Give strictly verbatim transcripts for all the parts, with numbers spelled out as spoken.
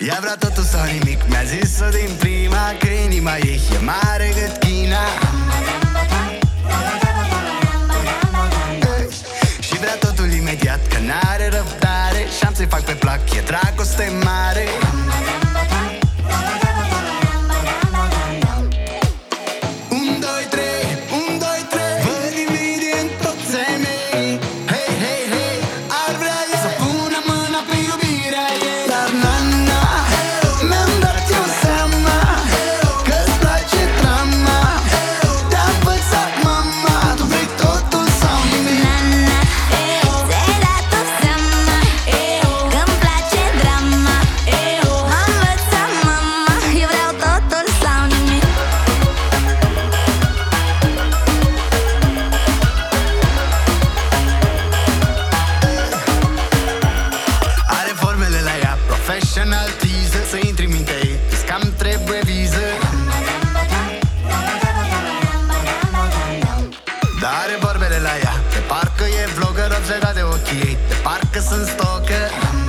Ea vrea totul sau nimic, mi-a zis-o din prima, că inima ei e mare cât China. Și vrea totul imediat, că n-are răbdare, și-am să-i fac pe plac, e dragoste mare. Professional teaser, să intri în mintea ei, îți cam trebuie viză. Dar are vorbele la ea, de parcă e vlogger, obsedat de ochii ei, de parcă sunt stalker.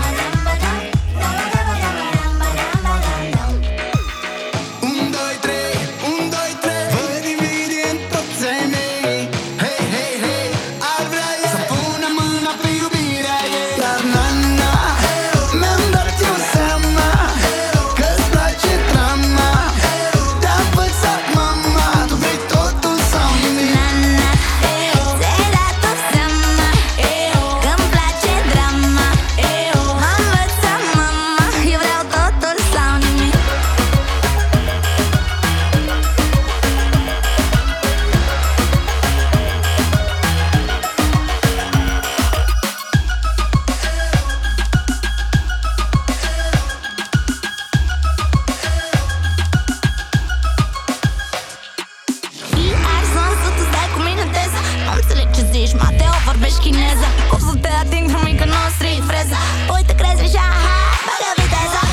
Mateo, vorbești chineză, cum să te ating, frumică, nu strici freză. Uite, crezi și aha, bagă viteza.